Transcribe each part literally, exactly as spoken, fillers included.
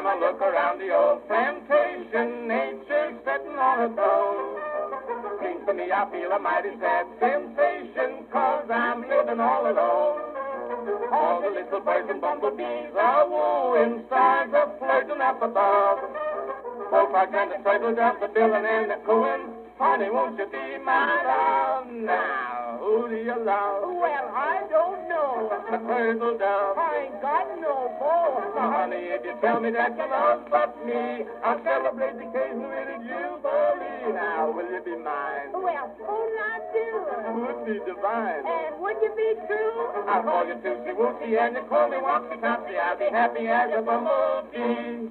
time I look around the old plantation, nature's sitting on a throne. Seems to me I feel a mighty sad sensation, cause I'm living all alone. All the little birds and bumblebees are wooing, stars are flirting up above. Folks are trying to turtle down the billing and the cooing. Honey, won't you be my love now? Who do you love? Well, I don't know. The turtle dove. I ain't got no more. Honey, if you tell me that you love but me, I'll celebrate the occasion with jubilee. Now, will you be mine? Well, who'll I do? Would be divine. And would you be true? I'll call you Tootsie Wootsy and you call me Woxy Topsy. I'll be happy as a bumblebee.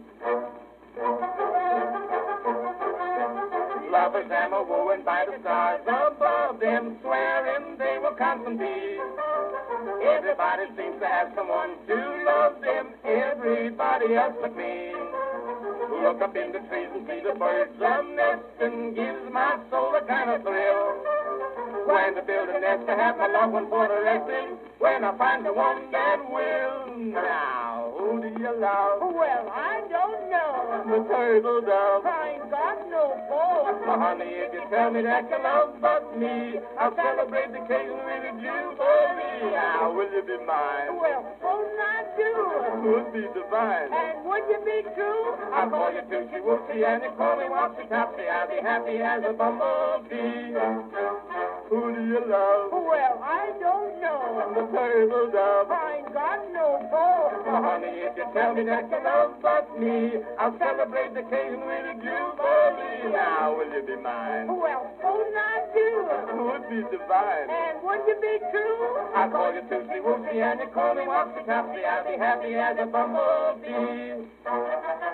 Lovers am a wooing by the stars above them, swearing they will constant be. Everybody seems to have someone to love them, everybody else but me. Look up in the trees and see the birds a-nesting, gives my soul a kind of thrill. Going to build a nest to have my loved one for the resting, when I find the one that will. Now, who do you love? Well, I don't know. The turtle dove. I ain't got no more. Well, honey, if you tell me that you love but me, I'll celebrate the occasion with a jubilee. Now, will you be mine? Well, who'll I do? Would be divine. And would you be true? I'll call you Tootsie Wootsy and you call me Woxy Topsy. I'll be happy as a bumblebee. Who do you love? Well, I don't know. The turtle dove. I ain't got no more. Well, honey, if you tell me that you love but me, I'll celebrate the occasion with a jubilee. Now, will you be mine? Well, who'll I do? Would be divine. And would you be true? I'll call you Tootsie Wootsy and you call me Woxy Topsy. I'll be happy as a bumblebee.